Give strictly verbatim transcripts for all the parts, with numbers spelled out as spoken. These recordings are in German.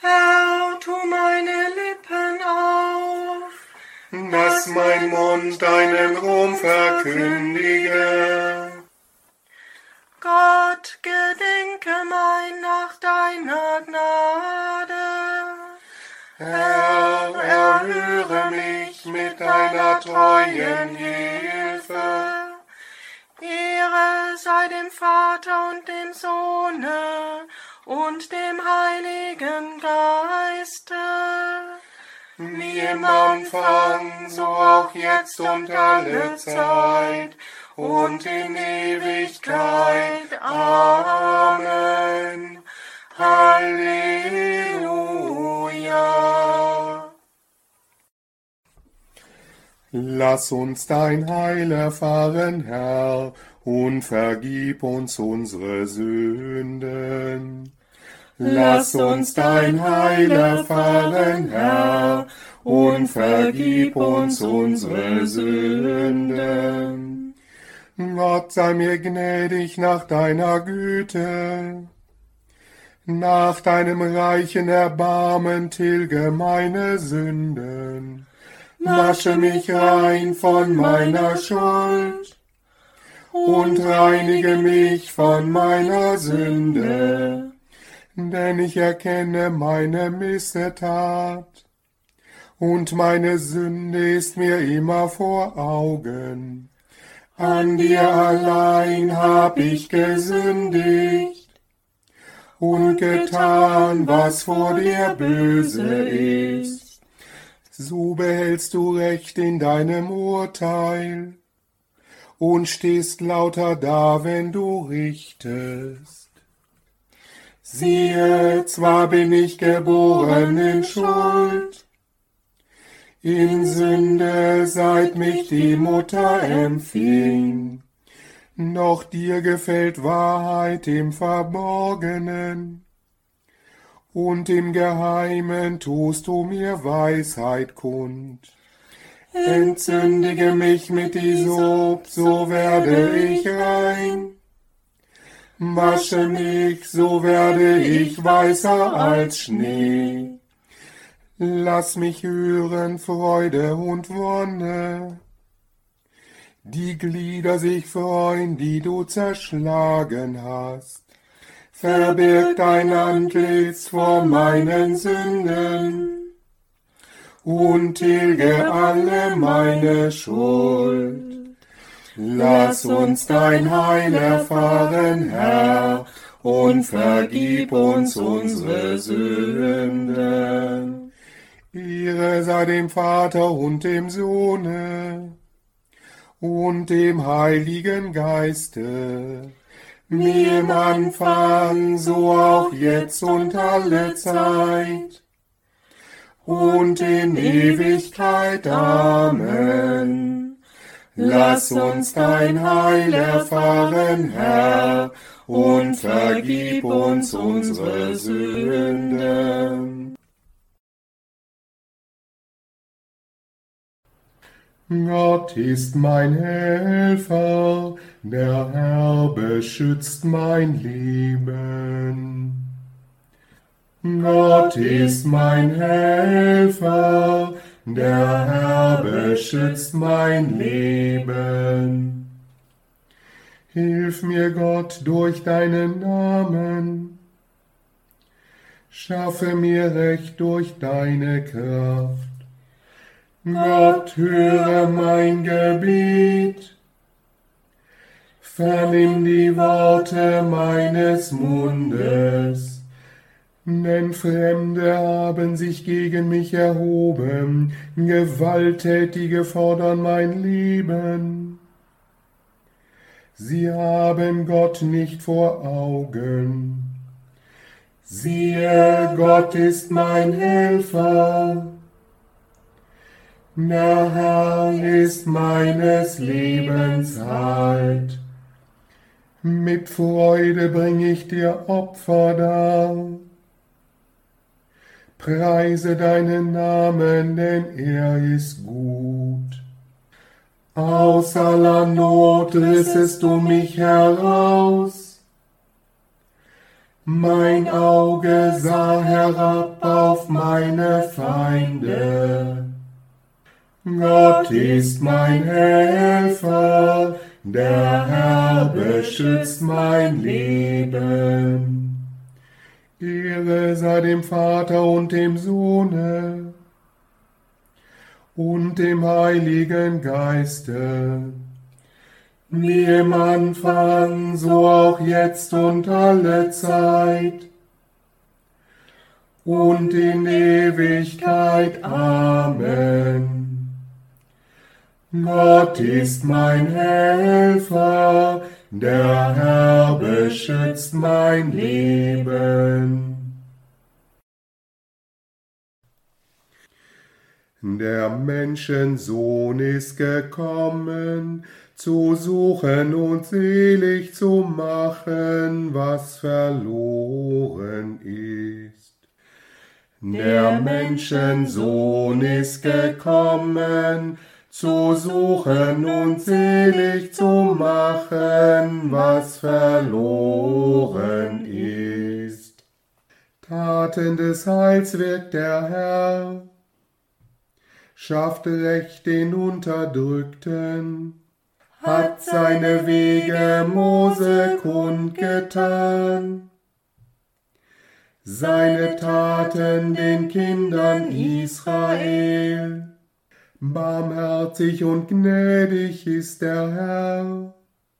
Herr, tu meine Lippen auf, dass mein Mund deinen Ruhm verkündige. Gott, gedenke mein nach deiner Gnade. Herr, erhöre mich mit deiner treuen Hilfe. Ehre sei dem Vater und dem Sohne und dem Heiligen Geiste, Wie im Anfang, so auch jetzt und alle Zeit und in Ewigkeit. Amen. Halleluja. Lass uns dein Heil erfahren, Herr, und vergib uns unsere Sünden. Lass uns dein Heil erfahren, Herr, und vergib uns unsere Sünden. Gott sei mir gnädig nach deiner Güte. Nach deinem reichen Erbarmen tilge meine Sünden. Wasche mich rein von meiner Schuld und reinige mich von meiner Sünde. Denn ich erkenne meine Missetat und meine Sünde ist mir immer vor Augen. An dir allein hab ich gesündigt und getan, was vor dir böse ist. So behältst du Recht in deinem Urteil und stehst lauter da, wenn du richtest. Siehe, zwar bin ich geboren in Schuld, in Sünde, seit mich die Mutter empfing, doch dir gefällt Wahrheit im Verborgenen, und im Geheimen tust du mir Weisheit kund. Entzündige mich mit Isop, so werde ich rein. Wasche mich, so werde ich weißer als Schnee. Lass mich hören Freude und Wonne. Die Glieder sich freuen, die du zerschlagen hast. Verbirg dein Antlitz vor meinen Sünden und tilge alle meine Schuld. Lass uns dein Heil erfahren, Herr, und vergib uns unsere Sünden. Ehre sei dem Vater und dem Sohne und dem Heiligen Geiste, wie im Anfang, so auch jetzt und alle Zeit und in Ewigkeit. Amen. Lass uns dein Heil erfahren, Herr, und vergib uns unsere Sünden. Gott ist mein Helfer, der Herr beschützt mein Leben. Gott ist mein Helfer, der Herr beschützt mein Leben. Hilf mir, Gott, durch deinen Namen. Schaffe mir Recht durch deine Kraft. Gott, höre mein Gebet. Vernimm die Worte meines Mundes. Denn Fremde haben sich gegen mich erhoben, Gewalttätige fordern mein Leben. Sie haben Gott nicht vor Augen. Siehe, Gott ist mein Helfer. Der Herr ist meines Lebens Halt. Mit Freude bring ich dir Opfer dar. Preise deinen Namen, denn er ist gut. Aus aller Not rissest du mich heraus. Mein Auge sah herab auf meine Feinde. Gott ist mein Helfer, der Herr beschützt mein Leben. Ehre sei dem Vater und dem Sohne und dem Heiligen Geiste, wie im Anfang, so auch jetzt und alle Zeit und in Ewigkeit. Amen. Gott ist mein Helfer, der Herr beschützt mein Leben. Der Menschensohn ist gekommen, zu suchen und selig zu machen, was verloren ist. Der Menschensohn ist gekommen, zu suchen und selig zu machen, was verloren ist. Taten des Heils wirkt der Herr, schafft Recht den Unterdrückten, hat seine Wege Mose kundgetan, seine Taten den Kindern Israel. Barmherzig und gnädig ist der Herr,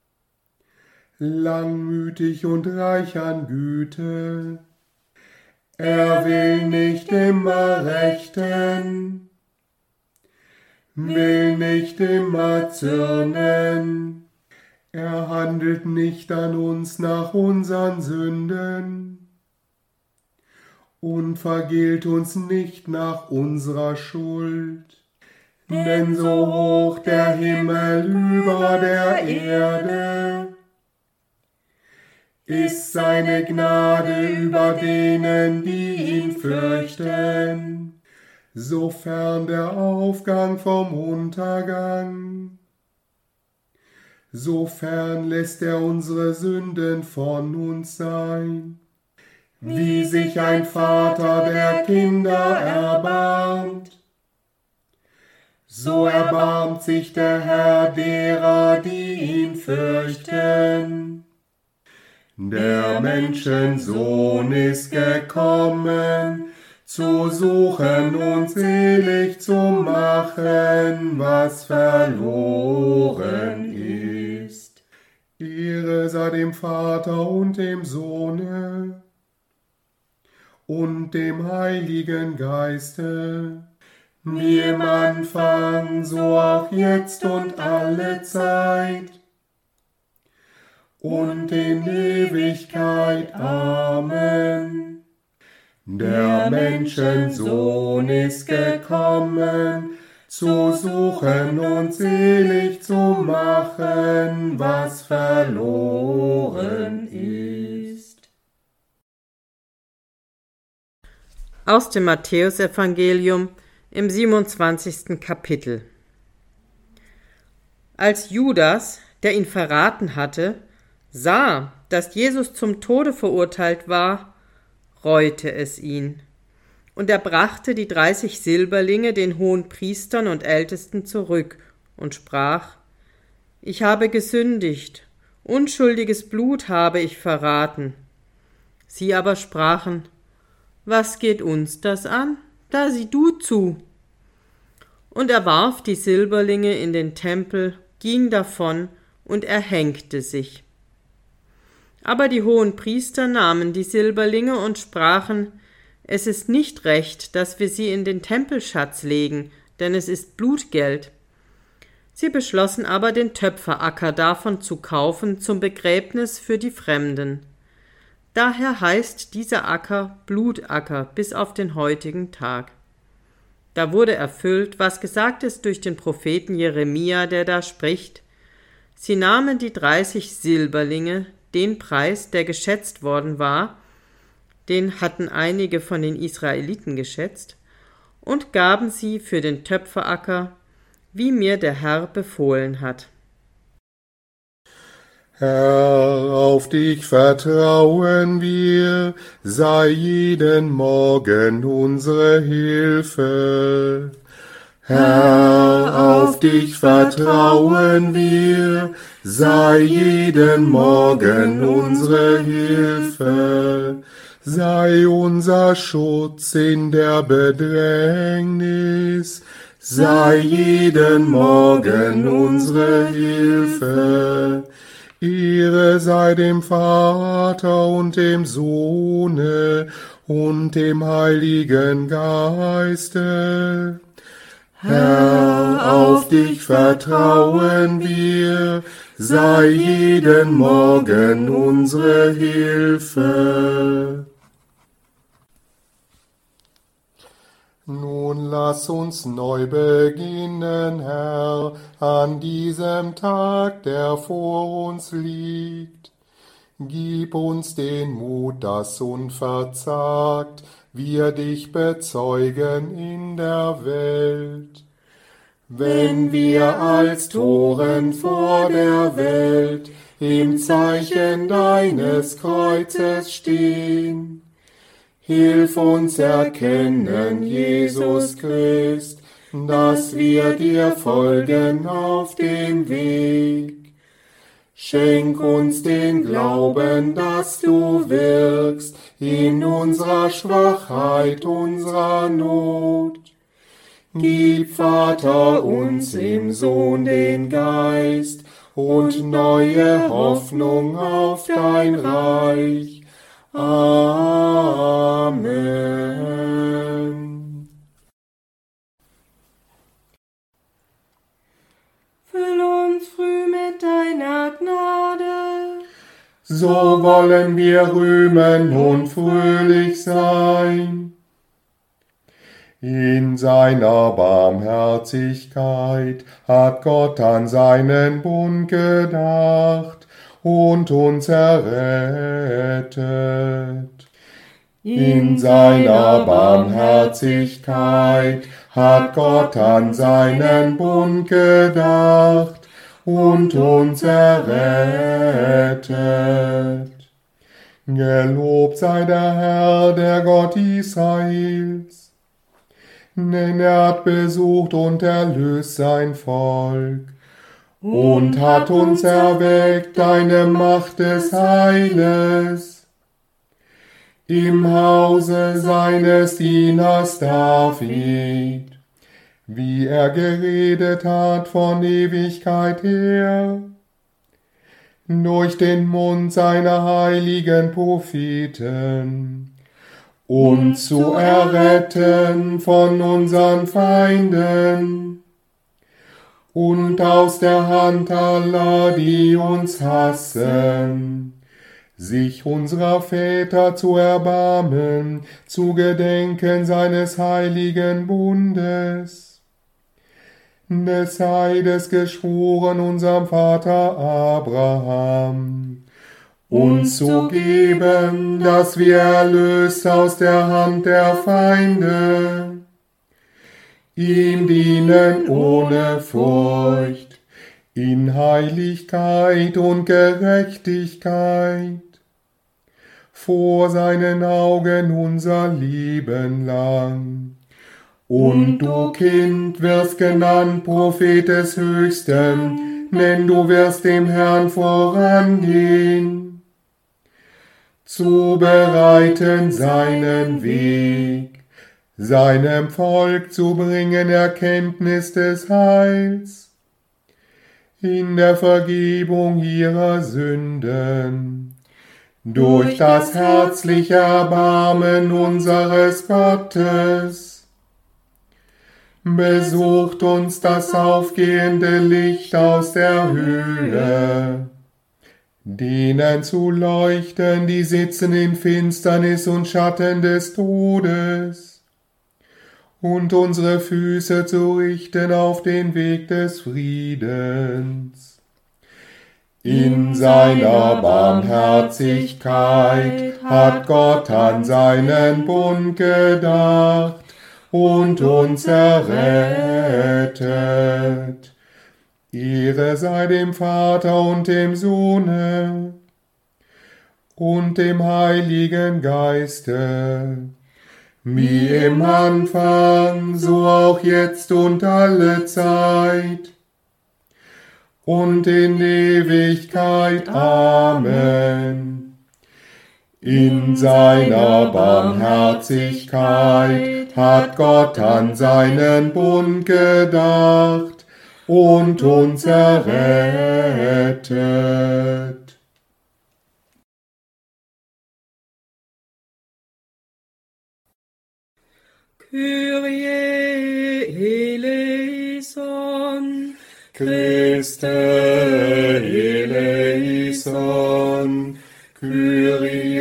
langmütig und reich an Güte. Er will nicht immer rechten, will nicht immer zürnen. Er handelt nicht an uns nach unseren Sünden und vergilt uns nicht nach unserer Schuld. Denn so hoch der Himmel über der Erde, ist seine Gnade über denen, die ihn fürchten, sofern der Aufgang vom Untergang. Sofern lässt er unsere Sünden von uns sein, wie sich ein Vater der Kinder erbarmt. So erbarmt sich der Herr derer, die ihn fürchten. Der Menschensohn ist gekommen, zu suchen und selig zu machen, was verloren ist. Ehre sei dem Vater und dem Sohne und dem Heiligen Geiste, wie im Anfang, so auch jetzt und alle Zeit und in Ewigkeit. Amen. Der Menschensohn ist gekommen, zu suchen und selig zu machen, was verloren ist. Aus dem Matthäusevangelium im siebenundzwanzigsten Kapitel. Als Judas, der ihn verraten hatte, sah, dass Jesus zum Tode verurteilt war, reute es ihn. Und er brachte die dreißig Silberlinge den Hohenpriestern und Ältesten zurück und sprach: Ich habe gesündigt, unschuldiges Blut habe ich verraten. Sie aber sprachen: Was geht uns das an? Da sieh du zu. Und er warf die Silberlinge in den Tempel, ging davon und erhängte sich. Aber die Hohenpriester nahmen die Silberlinge und sprachen: Es ist nicht recht, dass wir sie in den Tempelschatz legen, denn es ist Blutgeld. Sie beschlossen aber, den Töpferacker davon zu kaufen zum Begräbnis für die Fremden. Daher heißt dieser Acker Blutacker bis auf den heutigen Tag. Da wurde erfüllt, was gesagt ist durch den Propheten Jeremia, der da spricht: Sie nahmen die dreißig Silberlinge, den Preis, der geschätzt worden war, den hatten einige von den Israeliten geschätzt, und gaben sie für den Töpferacker, wie mir der Herr befohlen hat. Herr, auf dich vertrauen wir, sei jeden Morgen unsere Hilfe. Herr, auf dich vertrauen wir, sei jeden Morgen unsere Hilfe. Sei unser Schutz in der Bedrängnis, sei jeden Morgen unsere Hilfe. Ehre sei dem Vater und dem Sohne und dem Heiligen Geiste. Herr, auf dich vertrauen wir, sei jeden Morgen unsere Hilfe. Nun lass uns neu beginnen, Herr, an diesem Tag, der vor uns liegt. Gib uns den Mut, dass unverzagt wir dich bezeugen in der Welt. Wenn wir als Toren vor der Welt im Zeichen deines Kreuzes stehen, hilf uns erkennen, Jesus Christ, dass wir dir folgen auf dem Weg. Schenk uns den Glauben, dass du wirkst in unserer Schwachheit, unserer Not. Gib, Vater, uns im Sohn den Geist und neue Hoffnung auf dein Reich. Amen. Füll uns früh mit deiner Gnade, So wollen wir rühmen und fröhlich sein. In seiner Barmherzigkeit hat Gott an seinen Bund gedacht und uns errettet. In seiner Barmherzigkeit hat Gott an seinen Bund gedacht und uns errettet. Gelobt sei der Herr, der Gott Israels, denn er hat besucht und erlöst sein Volk und hat uns erweckt deine Macht des Heiles im Hause seines Dieners David, wie er geredet hat von Ewigkeit her, durch den Mund seiner heiligen Propheten, uns zu erretten von unseren Feinden und aus der Hand aller, die uns hassen, sich unserer Väter zu erbarmen, zu gedenken seines heiligen Bundes, des Eides geschworen unserem Vater Abraham, uns zu geben, dass wir erlöst aus der Hand der Feinde, ihm dienen ohne Furcht, in Heiligkeit und Gerechtigkeit, vor seinen Augen unser Leben lang. Und du, Kind, wirst genannt Prophet des Höchsten, denn du wirst dem Herrn vorangehen, zu bereiten seinen Weg, seinem Volk zu bringen Erkenntnis des Heils, in der Vergebung ihrer Sünden, durch das herzliche Erbarmen unseres Gottes. Besucht uns das aufgehende Licht aus der Höhe, denen zu leuchten, die sitzen in Finsternis und Schatten des Todes, und unsere Füße zu richten auf den Weg des Friedens. In seiner Barmherzigkeit hat Gott an seinen Bund gedacht und uns errettet. Ehre sei dem Vater und dem Sohne und dem Heiligen Geiste, wie im Anfang, so auch jetzt und alle Zeit und in Ewigkeit. Amen. In seiner Barmherzigkeit hat Gott an seinen Bund gedacht und uns errettet. Kyrie eleison, Christe eleison, Kyrie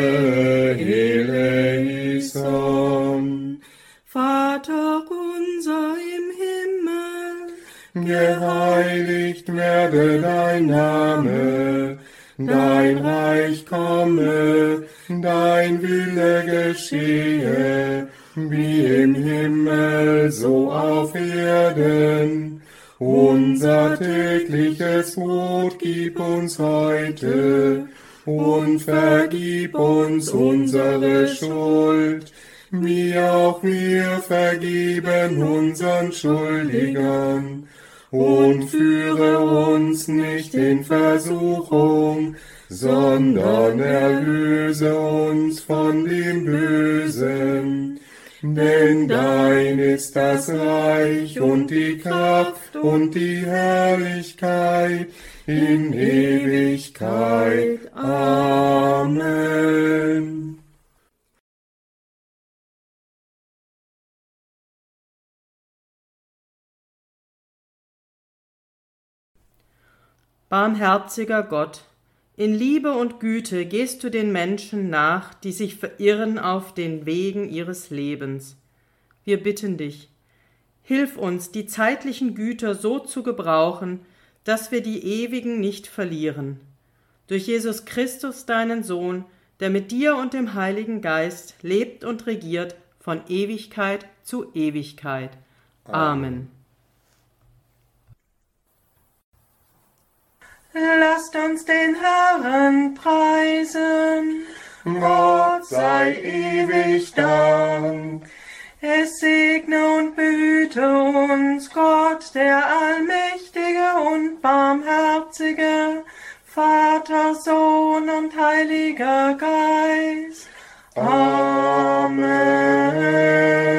eleison. Vater unser im Himmel, Geheiligt werde dein Name, dein Reich komme, dein Wille geschehe, wie im Himmel, so auf Erden. Unser tägliches Brot gib uns heute und vergib uns unsere Schuld, wie auch wir vergeben unseren Schuldigern. Und führe uns nicht in Versuchung, sondern erlöse uns von dem Bösen. Denn dein ist das Reich und die Kraft und die Herrlichkeit in Ewigkeit. Amen. Barmherziger Gott, in Liebe und Güte gehst du den Menschen nach, die sich verirren auf den Wegen ihres Lebens. Wir bitten dich, hilf uns, die zeitlichen Güter so zu gebrauchen, dass wir die ewigen nicht verlieren. Durch Jesus Christus, deinen Sohn, der mit dir und dem Heiligen Geist lebt und regiert von Ewigkeit zu Ewigkeit. Amen. lasst uns den Herrn preisen. Gott sei ewig Dank. Es segne und behüte uns Gott, der allmächtige und barmherzige, Vater, Sohn und Heiliger Geist. Amen.